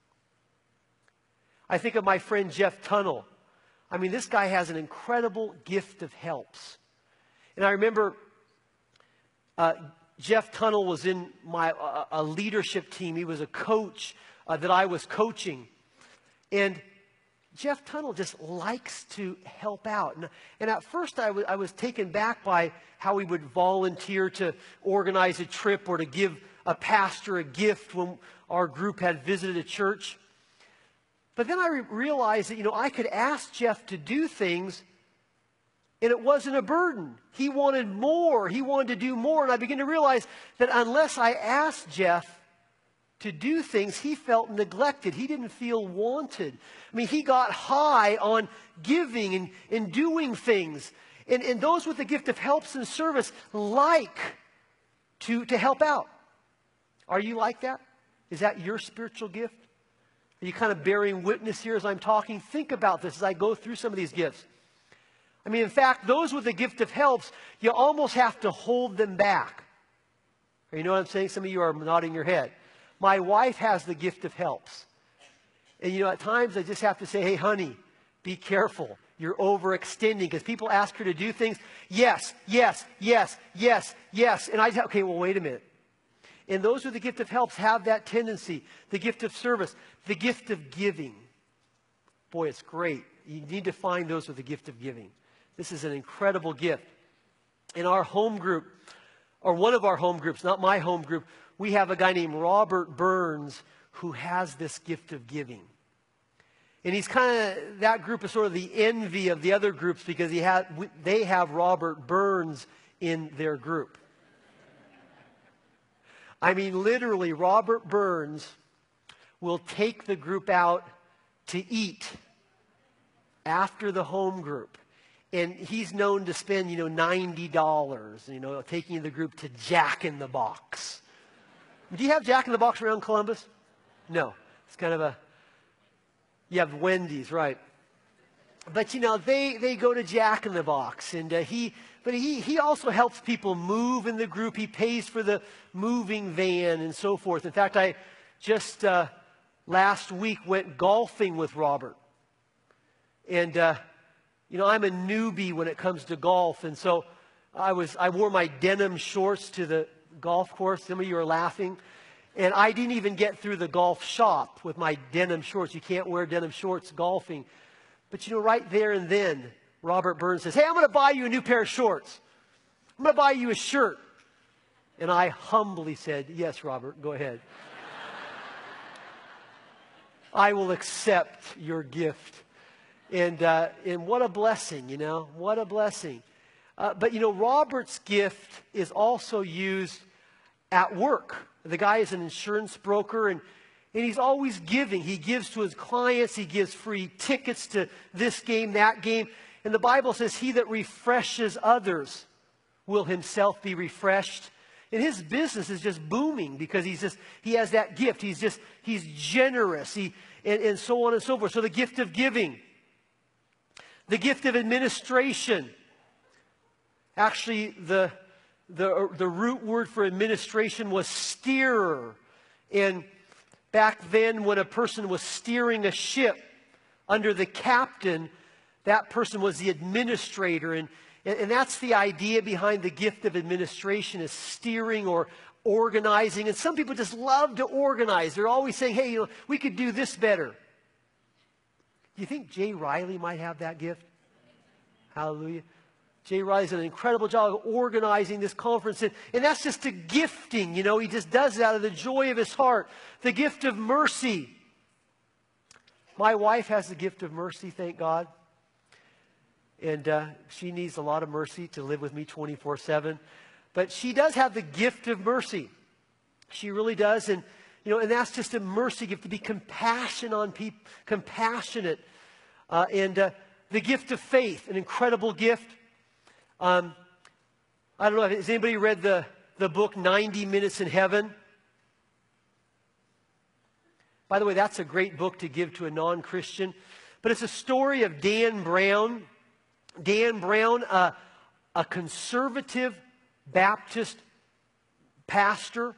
I think of my friend Jeff Tunnell. I mean, this guy has an incredible gift of helps. And I remember uh, Jeff Tunnell was in my uh, a leadership team. He was a coach uh, that I was coaching. And Jeff Tunnell just likes to help out. And, and at first I, w- I was taken back by how he would volunteer to organize a trip or to give a pastor a gift when our group had visited a church. But then I re- realized that, you know, I could ask Jeff to do things and it wasn't a burden. He wanted more. He wanted to do more. And I began to realize that unless I asked Jeff to do things, he felt neglected. He didn't feel wanted. I mean, he got high on giving and, and doing things. And, and those with the gift of helps and service like to, to help out. Are you like that? Is that your spiritual gift? Are you kind of bearing witness here as I'm talking? Think about this as I go through some of these gifts. I mean, in fact, those with the gift of helps, you almost have to hold them back. You know what I'm saying? Some of you are nodding your head. My wife has the gift of helps. And you know, at times I just have to say, hey, honey, be careful. You're overextending. Because people ask her to do things. Yes, yes, yes, yes, yes. And I say, okay, well, wait a minute. And those with the gift of helps have that tendency. The gift of service. The gift of giving. Boy, it's great. You need to find those with the gift of giving. This is an incredible gift. In our home group, or one of our home groups, not my home group, we have a guy named Robert Burns who has this gift of giving. And he's kind of, that group is sort of the envy of the other groups because he had, they have Robert Burns in their group. I mean, literally, Robert Burns will take the group out to eat after the home group. And he's known to spend, you know, ninety dollars, you know, taking the group to Jack in the Box. Do you have Jack in the Box around Columbus? No. It's kind of a, you have Wendy's, right. But, you know, they, they go to Jack in the Box. And uh, he, but he, he also helps people move in the group. He pays for the moving van and so forth. In fact, I just uh, last week went golfing with Robert. And, uh, you know, I'm a newbie when it comes to golf. And so I was, I wore my denim shorts to the golf course. Some of you are laughing. And I didn't even get through the golf shop with my denim shorts. You can't wear denim shorts golfing. But, you know, right there and then, Robert Burns says, hey, I'm going to buy you a new pair of shorts. I'm going to buy you a shirt. And I humbly said, yes, Robert, go ahead. I will accept your gift. And, uh, and what a blessing, you know, what a blessing. Uh, but, you know, Robert's gift is also used at work. The guy is an insurance broker, and, and he's always giving. He gives to his clients. He gives free tickets to this game, that game. And the Bible says, he that refreshes others will himself be refreshed. And his business is just booming because he's just, he has that gift. He's just, he's generous. He, and, and so on and so forth. So the gift of giving. The gift of administration. Actually, the, the, the root word for administration was steerer. And back then, when a person was steering a ship, under the captain, that person was the administrator. And, and, and that's the idea behind the gift of administration, is steering or organizing. And some people just love to organize. They're always saying, hey, you know, we could do this better. Do you think Jay Riley might have that gift? Hallelujah. Jay Riley's done an incredible job of organizing this conference. And, and that's just a gifting, you know. He just does it out of the joy of his heart. The gift of mercy. My wife has the gift of mercy, thank God. And uh, she needs a lot of mercy to live with me twenty-four seven. But she does have the gift of mercy. She really does. And, you know, and that's just a mercy gift, to be compassion on people, compassionate. Uh, and uh, the gift of faith, an incredible gift. Um, I don't know, has anybody read the, the book ninety minutes in Heaven? By the way, that's a great book to give to a non-Christian. But it's a story of Dan Brown. Dan Brown, uh, a conservative Baptist pastor.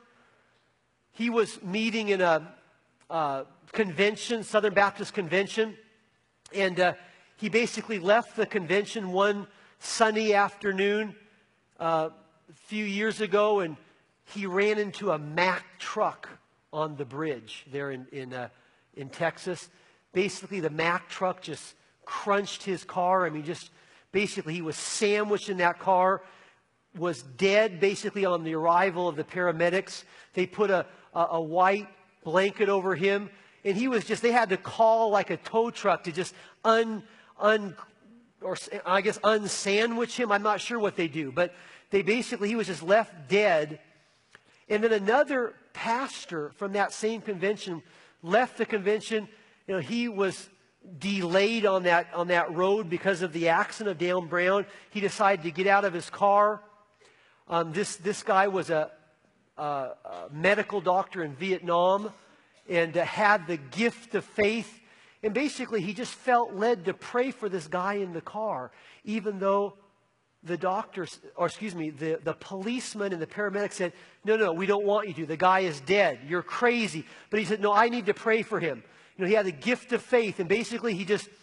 He was meeting in a uh, convention, Southern Baptist convention, and uh, he basically left the convention one sunny afternoon uh, a few years ago, and he ran into a Mack truck on the bridge there in in, uh, in Texas. Basically, the Mack truck just crunched his car. I mean, just basically, he was sandwiched in that car, was dead basically on the arrival of the paramedics. They put a, a, a white blanket over him, and he was just, they had to call like a tow truck to just un, un or I guess unsandwich him. I'm not sure what they do, but they basically, he was just left dead. And then another pastor from that same convention left the convention. You know, he was delayed on that on that road because of the accident of Dan Brown. He decided to get out of his car. Um, this this guy was a, a, a medical doctor in Vietnam, and uh, had the gift of faith. And basically, he just felt led to pray for this guy in the car, even though the doctors, or excuse me, the, the policeman and the paramedic said, no, no, we don't want you to. The guy is dead. You're crazy. But he said, no, I need to pray for him. You know, he had the gift of faith, and basically he just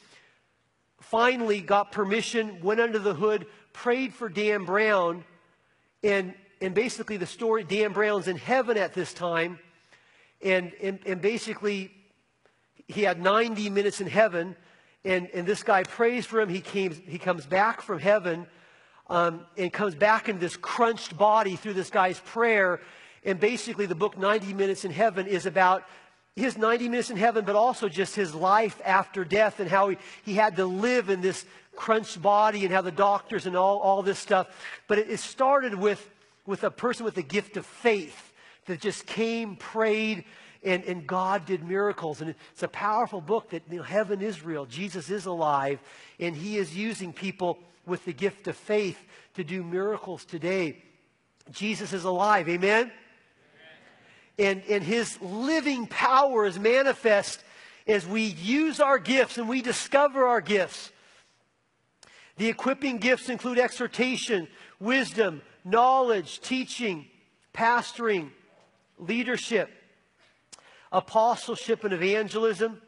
finally got permission, went under the hood, prayed for Dan Brown, and and basically the story, Dan Brown's in heaven at this time, and and, and basically he had ninety minutes in heaven, and, and this guy prays for him. He came, he comes back from heaven, um, and comes back in this crunched body through this guy's prayer, and basically the book ninety minutes in Heaven is about his ninety minutes in heaven, but also just his life after death, and how he, he had to live in this crunched body, and how the doctors and all, all this stuff. But it, it started with, with a person with the gift of faith that just came, prayed, and, and God did miracles. And it's a powerful book that, you know, heaven is real. Jesus is alive, and he is using people with the gift of faith to do miracles today. Jesus is alive. Amen? And, and his living power is manifest as we use our gifts and we discover our gifts. The equipping gifts include exhortation, wisdom, knowledge, teaching, pastoring, leadership, apostleship, and evangelism.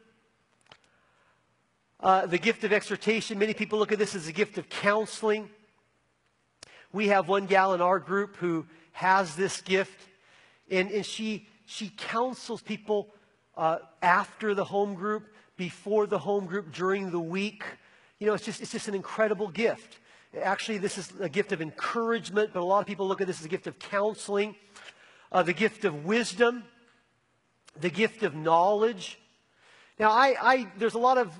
Uh, the gift of exhortation, many people look at this as a gift of counseling. We have one gal in our group who has this gift. And, and she, she counsels people uh, after the home group, before the home group, during the week. You know, it's just, it's just an incredible gift. Actually, this is a gift of encouragement, but a lot of people look at this as a gift of counseling. Uh, the gift of wisdom. The gift of knowledge. Now, I, I there's a lot of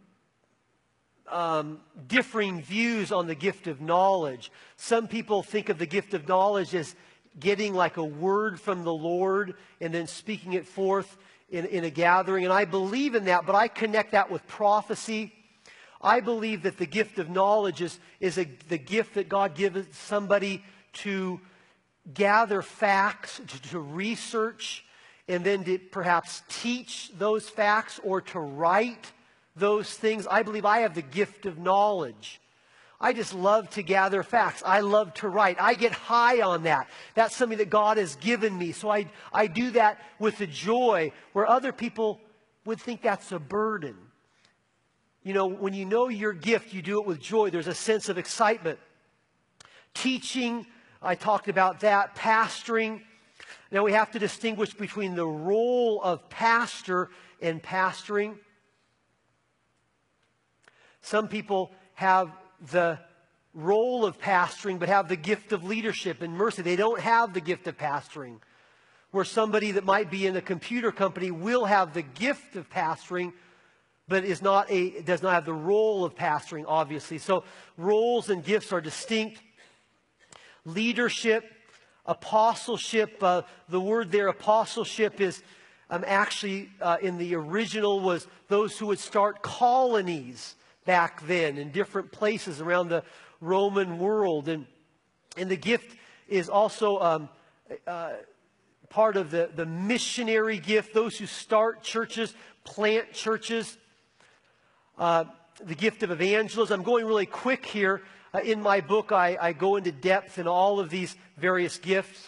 um, differing views on the gift of knowledge. Some people think of the gift of knowledge as getting like a word from the Lord and then speaking it forth in, in a gathering. And I believe in that, but I connect that with prophecy. I believe that the gift of knowledge is, is a, the gift that God gives somebody to gather facts, to, to research, and then to perhaps teach those facts or to write those things. I believe I have the gift of knowledge. I just love to gather facts. I love to write. I get high on that. That's something that God has given me. So I, I do that with a joy where other people would think that's a burden. You know, when you know your gift, you do it with joy. There's a sense of excitement. Teaching, I talked about that. Pastoring. Now we have to distinguish between the role of pastor and pastoring. Some people have the role of pastoring but have the gift of leadership and mercy. They don't have the gift of pastoring. Where somebody that might be in a computer company will have the gift of pastoring but is not a, does not have the role of pastoring, obviously. So roles and gifts are distinct. Leadership, apostleship, uh, the word there, apostleship, is um, actually uh, in the original was those who would start colonies back then in different places around the Roman world. And, and the gift is also um, uh, part of the, the missionary gift, those who start churches, plant churches. Uh, the gift of evangelism. I'm going really quick here. Uh, in my book, I, I go into depth in all of these various gifts.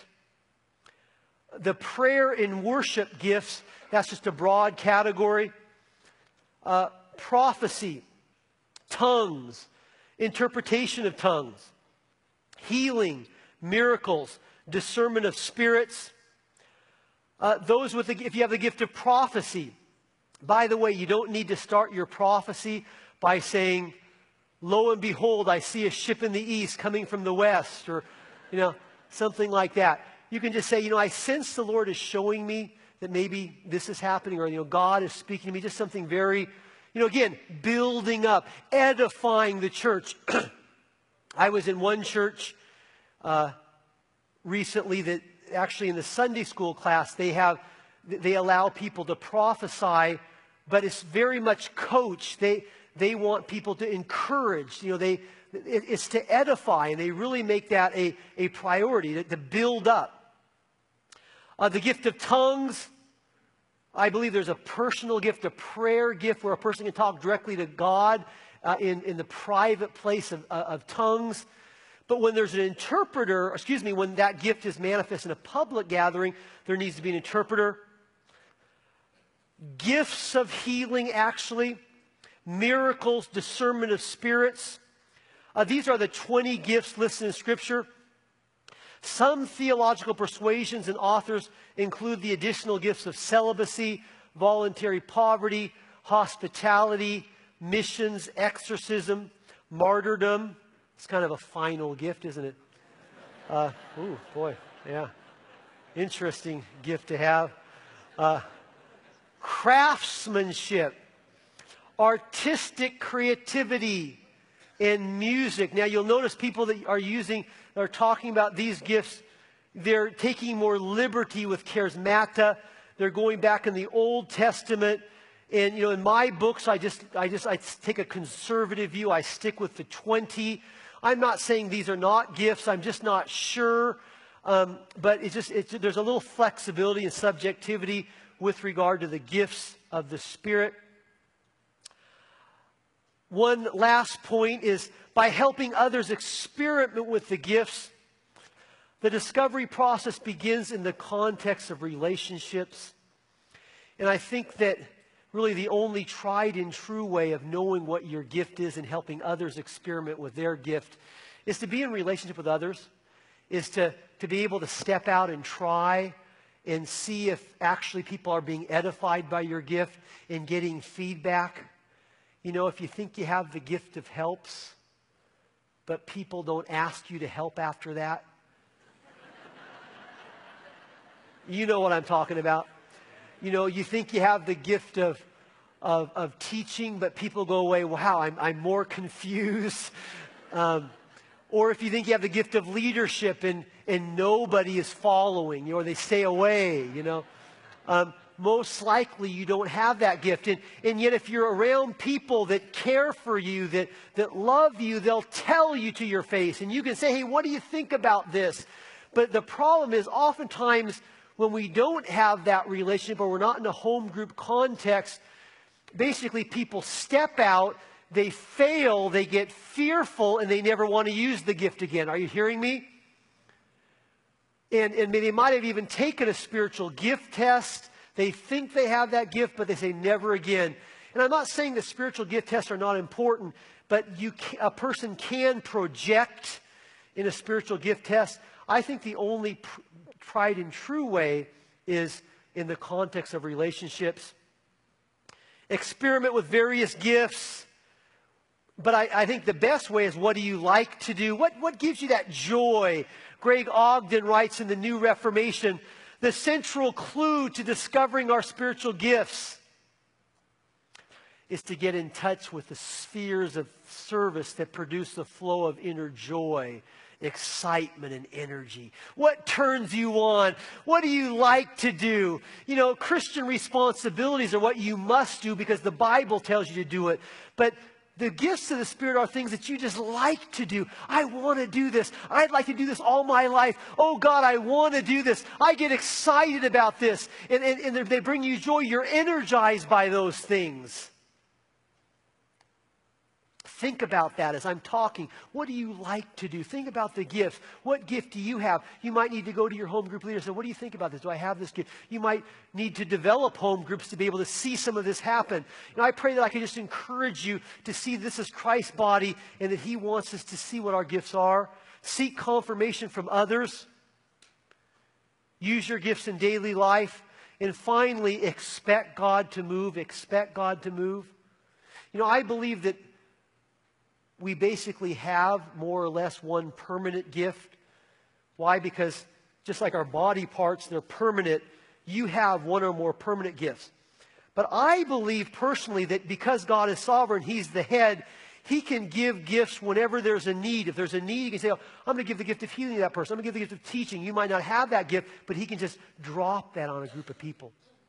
The prayer and worship gifts, that's just a broad category. Uh, prophecy, tongues, interpretation of tongues, healing, miracles, discernment of spirits. Uh, those with the, if you have the gift of prophecy, by the way, you don't need to start your prophecy by saying, lo and behold, I see a ship in the east coming from the west, or, you know, something like that. You can just say, you know, I sense the Lord is showing me that maybe this is happening, or, you know, God is speaking to me, just something very, you know, again, building up, edifying the church. I was in one church uh, recently that actually in the Sunday school class, they have, they allow people to prophesy, but it's very much coached. They, they want people to encourage, you know, they, it, it's to edify, and they really make that a, a priority, to, to build up. Uh, the gift of tongues, I believe there's a personal gift, a prayer gift, where a person can talk directly to God uh, in, in the private place of, uh, of tongues. But when there's an interpreter, excuse me, when that gift is manifest in a public gathering, there needs to be an interpreter. Gifts of healing, actually. Miracles, discernment of spirits. Uh, these are the twenty gifts listed in Scripture. Some theological persuasions and authors include the additional gifts of celibacy, voluntary poverty, hospitality, missions, exorcism, martyrdom. It's kind of a final gift, isn't it? Uh, ooh, boy, yeah. Interesting gift to have. Uh, craftsmanship, artistic creativity, and music. Now, you'll notice people that are using, are talking about these gifts, they're taking more liberty with charismata. They're going back in the Old Testament. And, you know, in my books, I just, I just, I take a conservative view. I stick with the twenty. I'm not saying these are not gifts. I'm just not sure. Um, but it's just, it's, there's a little flexibility and subjectivity with regard to the gifts of the Spirit. One last point is, by helping others experiment with the gifts, the discovery process begins in the context of relationships. And I think that really the only tried and true way of knowing what your gift is and helping others experiment with their gift is to be in relationship with others, is to, to be able to step out and try and see if actually people are being edified by your gift and getting feedback. You know, if you think you have the gift of helps, but people don't ask you to help after that, you know what I'm talking about. You know, you think you have the gift of, of, of teaching, but people go away, wow, I'm, I'm more confused. Um, or if you think you have the gift of leadership and, and nobody is following you, or they stay away, you know. Um, most likely you don't have that gift. And, and yet if you're around people that care for you, that, that love you, they'll tell you to your face. And you can say, hey, what do you think about this? But the problem is oftentimes when we don't have that relationship, or we're not in a home group context, basically people step out, they fail, they get fearful, and they never want to use the gift again. Are you hearing me? And, and they might have even taken a spiritual gift test. They think they have that gift, but they say never again. And I'm not saying that spiritual gift tests are not important, but you ca- a person can project in a spiritual gift test. I think the only pr- tried and true way is in the context of relationships. Experiment with various gifts. But I, I think the best way is, what do you like to do? What, what gives you that joy? Greg Ogden writes in the New Reformation, the central clue to discovering our spiritual gifts is to get in touch with the spheres of service that produce the flow of inner joy, excitement, and energy. What turns you on? What do you like to do? You know, Christian responsibilities are what you must do because the Bible tells you to do it. But the gifts of the Spirit are things that you just like to do. I want to do this. I'd like to do this all my life. Oh God, I want to do this. I get excited about this. And, and, and they bring you joy. You're energized by those things. Think about that as I'm talking. What do you like to do? Think about the gifts. What gift do you have? You might need to go to your home group leader and say, what do you think about this? Do I have this gift? You might need to develop home groups to be able to see some of this happen. And I pray that I can just encourage you to see this as Christ's body and that He wants us to see what our gifts are. Seek confirmation from others. Use your gifts in daily life. And finally, expect God to move. Expect God to move. You know, I believe that we basically have more or less one permanent gift. Why? Because just like our body parts, they're permanent. You have one or more permanent gifts. But I believe personally that because God is sovereign, He's the head, He can give gifts whenever there's a need. If there's a need, He can say, oh, I'm going to give the gift of healing to that person. I'm going to give the gift of teaching. You might not have that gift, but He can just drop that on a group of people.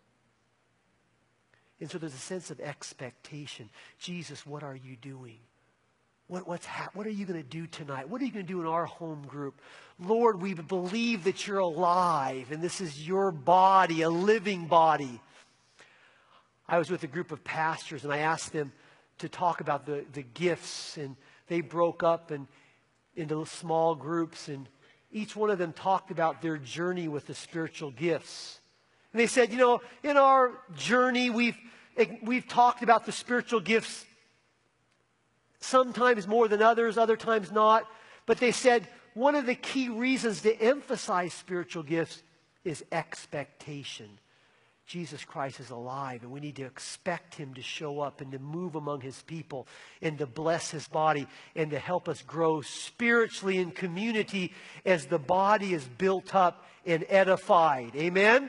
And so there's a sense of expectation. Jesus, what are you doing? What, what's hap- what are you going to do tonight? What are you going to do in our home group? Lord, we believe that you're alive and this is your body, a living body. I was with a group of pastors and I asked them to talk about the, the gifts, and they broke up and into small groups, and each one of them talked about their journey with the spiritual gifts. And they said, you know, in our journey, we've, we've talked about the spiritual gifts sometimes more than others, other times not. But they said one of the key reasons to emphasize spiritual gifts is expectation. Jesus Christ is alive, and we need to expect Him to show up and to move among His people and to bless His body and to help us grow spiritually in community as the body is built up and edified. Amen?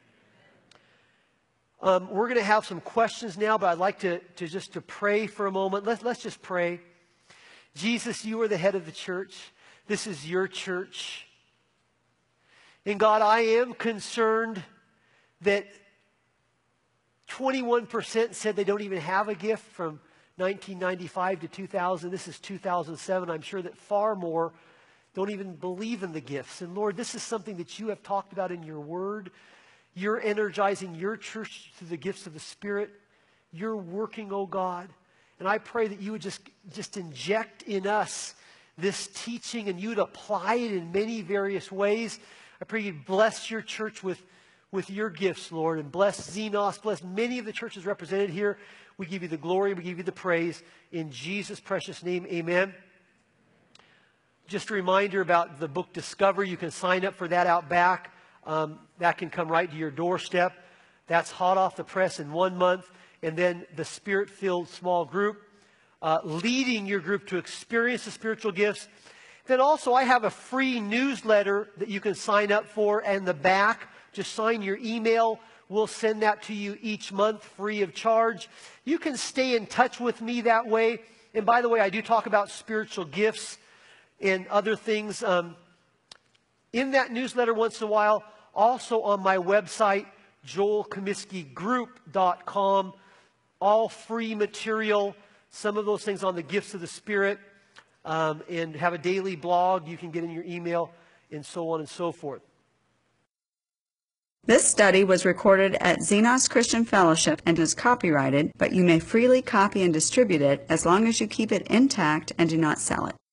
Um, we're going to have some questions now, but I'd like to, to just to pray for a moment. Let's, let's just pray. Jesus, you are the head of the church. This is your church. And God, I am concerned that twenty-one percent said they don't even have a gift from nineteen ninety-five to two thousand. This is two thousand seven. I'm sure that far more don't even believe in the gifts. And Lord, this is something that you have talked about in your word. You're energizing your church through the gifts of the Spirit. You're working, oh God. And I pray that you would just, just inject in us this teaching and you would apply it in many various ways. I pray you'd bless your church with, with your gifts, Lord, and bless Xenos, bless many of the churches represented here. We give you the glory, we give you the praise. In Jesus' precious name, amen. Just a reminder about the book Discover. You can sign up for that out back. Um, that can come right to your doorstep. That's hot off the press in one month. And then the Spirit-filled small group, uh, leading your group to experience the spiritual gifts. Then also I have a free newsletter that you can sign up for in the back. Just sign your email. We'll send that to you each month free of charge. You can stay in touch with me that way. And by the way, I do talk about spiritual gifts and other things um, in that newsletter once in a while. Also on my website, joel comiskey group dot com. All free material. Some of those things on the gifts of the Spirit. Um, and have a daily blog you can get in your email, and so on and so forth. This study was recorded at Xenos Christian Fellowship and is copyrighted, but you may freely copy and distribute it as long as you keep it intact and do not sell it.